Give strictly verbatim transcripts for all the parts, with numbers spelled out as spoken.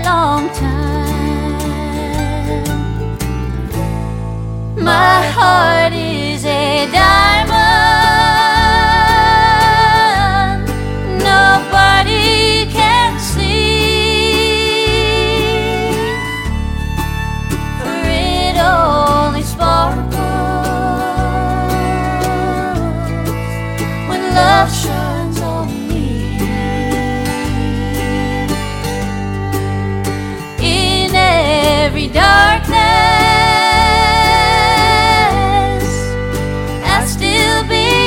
long time. My heart is a diamond, nobody can see, for it only sparkles when love shines on me. In every darkness I still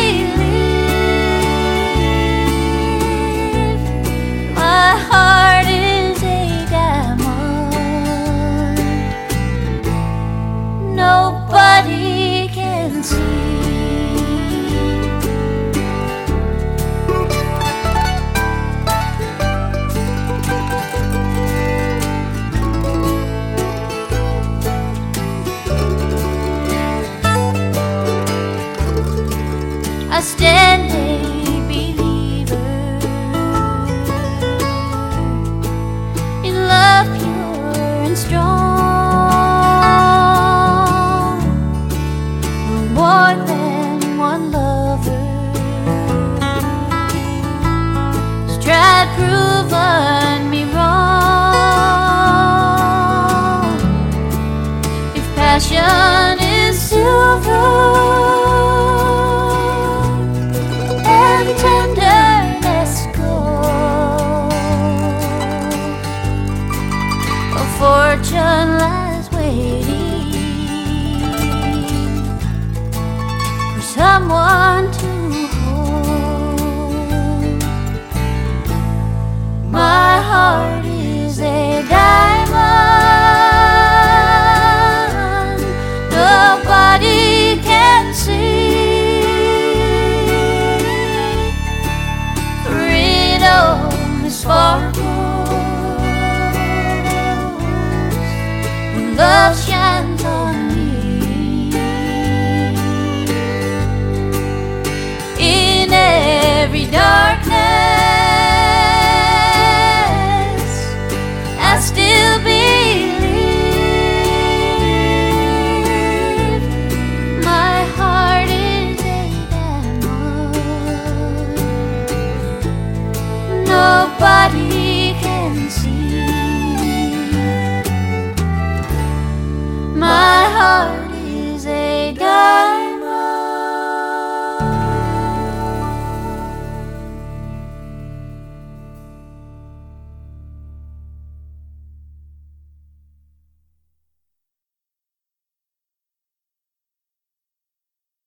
believe. My heart is a diamond, nobody can see. I stand a believer in love pure and strong, more than one lover has tried proven me wrong. If passion is silver and tenderness gold, a fortune lies waiting for someone to hold. My heart is a diamond,